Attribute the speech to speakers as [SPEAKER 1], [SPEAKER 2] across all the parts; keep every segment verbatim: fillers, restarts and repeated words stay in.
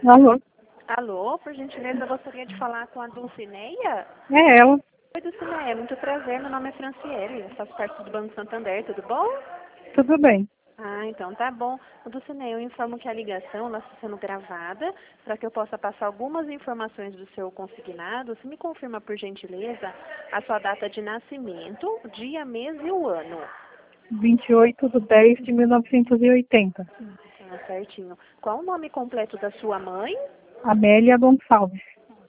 [SPEAKER 1] Alô?
[SPEAKER 2] Alô, por gentileza, eu gostaria de falar com a Dulcineia?
[SPEAKER 1] É ela.
[SPEAKER 2] Oi, Dulcineia, muito prazer, meu nome é Franciele, eu faço parte do Banco Santander, tudo bom?
[SPEAKER 1] Tudo bem.
[SPEAKER 2] Ah, então tá bom. Dulcineia, eu informo que a ligação ela está sendo gravada para que eu possa passar algumas informações do seu consignado. Você me confirma, por gentileza, a sua data de nascimento, dia, mês e o ano.
[SPEAKER 1] vinte e oito de dez de mil novecentos e oitenta.
[SPEAKER 2] Ah, certinho. Qual o nome completo da sua mãe
[SPEAKER 1] Amélia Gonçalves.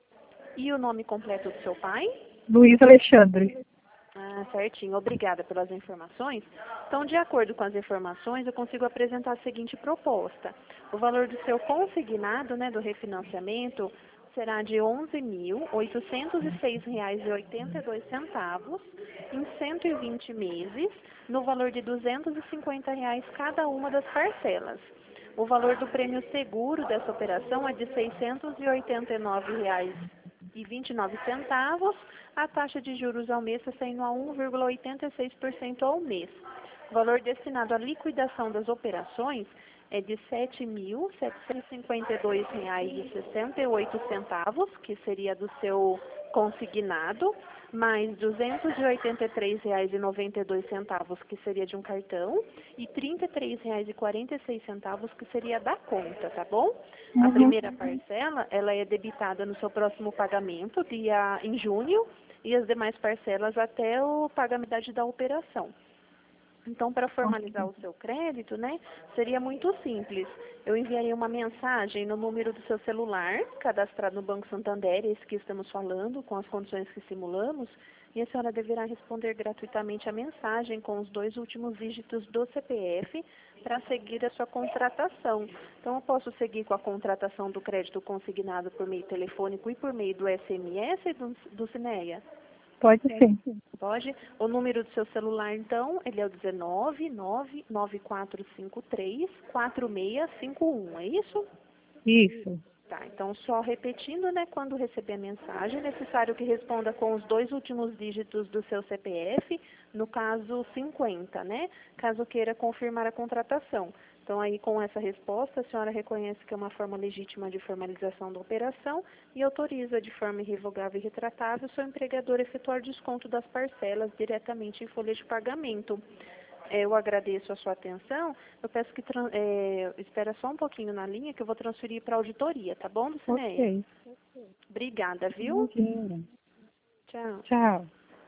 [SPEAKER 2] e o nome completo do seu pai?
[SPEAKER 1] Luiz Alexandre.
[SPEAKER 2] Ah, certinho. Obrigada pelas informações. Então, de acordo com as informações, eu consigo apresentar a seguinte proposta. O valor do seu consignado, né, do refinanciamento, será de onze mil oitocentos e seis reais e oitenta e dois centavos em cento e vinte meses, no valor de duzentos e cinquenta reais cada uma das parcelas. O valor do prêmio seguro dessa operação é de seiscentos e oitenta e nove reais e vinte e nove centavos, a taxa de juros ao mês está saindo a um vírgula oitenta e seis por cento ao mês. O valor destinado à liquidação das operações é de sete mil setecentos e cinquenta e dois reais e sessenta e oito centavos, que seria do seu consignado, mais duzentos e oitenta e três reais e noventa e dois centavos, que seria de um cartão, e trinta e três reais e quarenta e seis centavos, que seria da conta, tá bom? A
[SPEAKER 1] Uhum.
[SPEAKER 2] primeira parcela, ela é debitada no seu próximo pagamento, dia em junho, e as demais parcelas até o pagamento da operação. Então, para formalizar o seu crédito, né, seria muito simples. Eu enviaria uma mensagem no número do seu celular, cadastrado no Banco Santander, esse que estamos falando, com as condições que simulamos, e a senhora deverá responder gratuitamente a mensagem com os dois últimos dígitos do C P F para seguir a sua contratação. Então, eu posso seguir com a contratação do crédito consignado por meio telefônico e por meio do S M S, do, do Cineia?
[SPEAKER 1] Pode sim.
[SPEAKER 2] Pode. O número do seu celular, então, ele é o dezenove, nove nove quatro cinco três, quatro seis cinco um, é isso?
[SPEAKER 1] Isso.
[SPEAKER 2] Tá, então só repetindo, né, quando receber a mensagem, é necessário que responda com os dois últimos dígitos do seu C P F, no caso cinquenta, né, caso queira confirmar a contratação. Então aí com essa resposta, a senhora reconhece que é uma forma legítima de formalização da operação e autoriza de forma irrevogável e retratável o seu empregador a efetuar desconto das parcelas diretamente em folha de pagamento. Eu agradeço a sua atenção. Eu peço que é, espera só um pouquinho na linha que eu vou transferir para a auditoria, tá bom, Dulcineia?
[SPEAKER 1] Ok.
[SPEAKER 2] Obrigada, viu?
[SPEAKER 1] Imagina.
[SPEAKER 2] Tchau.
[SPEAKER 1] Tchau.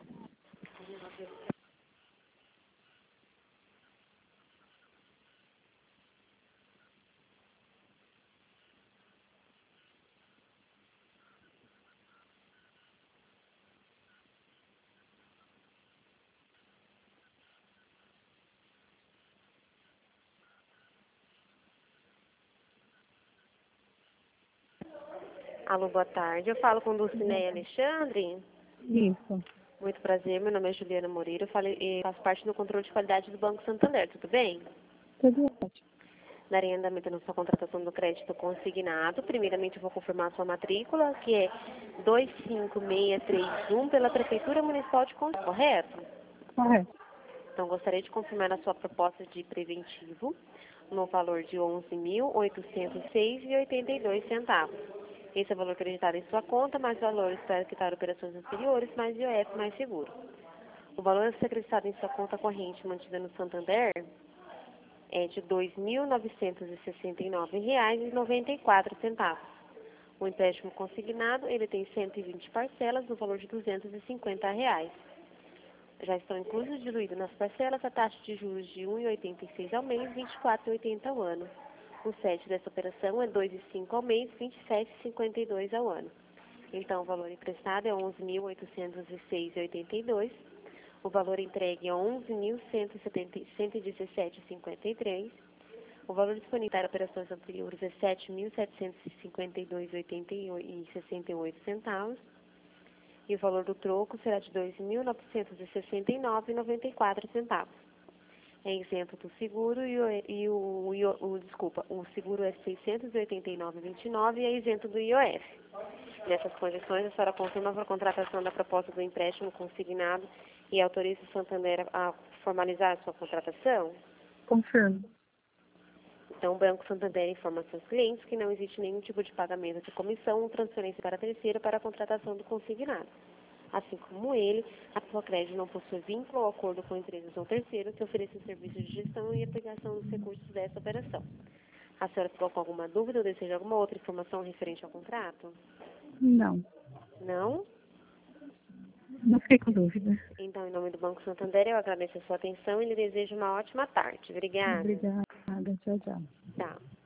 [SPEAKER 3] Alô, boa tarde. Eu falo com Dulcineia Alexandre.
[SPEAKER 1] Isso.
[SPEAKER 3] Muito prazer, meu nome é Juliana Moreira, eu falo- e faço parte do controle de qualidade do Banco Santander, tudo bem?
[SPEAKER 1] Tudo ótimo.
[SPEAKER 3] Darei andamento na sua contratação do crédito consignado. Primeiramente, eu vou confirmar a sua matrícula, que é dois cinco seis três um pela Prefeitura Municipal de Contas, correto?
[SPEAKER 1] Correto.
[SPEAKER 3] Então, gostaria de confirmar a sua proposta de preventivo no valor de onze mil oitocentos e seis reais e oitenta e dois centavos. Esse é o valor acreditado em sua conta, mais valores para quitar operações anteriores, mais I O F, mais seguro. O valor a ser acreditado em sua conta corrente mantida no Santander é de dois mil novecentos e sessenta e nove reais e noventa e quatro centavos. O empréstimo consignado, ele tem cento e vinte parcelas no valor de duzentos e cinquenta reais. Já estão inclusos diluídos nas parcelas a taxa de juros de um vírgula oitenta e seis ao mês, vinte e quatro vírgula oitenta ao ano. O S E T dessa operação é dois vírgula cinco ao mês, vinte e sete vírgula cinquenta e dois ao ano. Então, o valor emprestado é onze mil oitocentos e seis reais e oitenta e dois centavos. O valor entregue é onze mil cento e dezessete reais e cinquenta e três centavos. O valor disponível para operações anteriores é sete mil setecentos e cinquenta e dois reais e sessenta e oito centavos. E o valor do troco será de dois mil novecentos e sessenta e nove reais e noventa e quatro centavos. É isento do seguro e o, e o, e o, o desculpa, o seguro é seiscentos e oitenta e nove reais e vinte e nove centavos e é isento do I O F. Nessas condições, a senhora confirma a contratação da proposta do empréstimo consignado e autoriza o Santander a formalizar a sua contratação?
[SPEAKER 1] Confirmo.
[SPEAKER 3] Então, o Banco Santander informa seus clientes que não existe nenhum tipo de pagamento de comissão ou transferência para terceiro para a contratação do consignado. Assim como ele, a Profocred não possui vínculo ou acordo com empresas ou terceiros que ofereçam serviços de gestão e aplicação dos recursos dessa operação. A senhora ficou com alguma dúvida ou deseja alguma outra informação referente ao contrato?
[SPEAKER 1] Não,
[SPEAKER 3] Não?
[SPEAKER 1] não fiquei com dúvida.
[SPEAKER 3] Então, em nome do Banco Santander, eu agradeço a sua atenção e lhe desejo uma ótima tarde. Obrigada.
[SPEAKER 1] Obrigada, tchau, tchau.
[SPEAKER 3] Tá.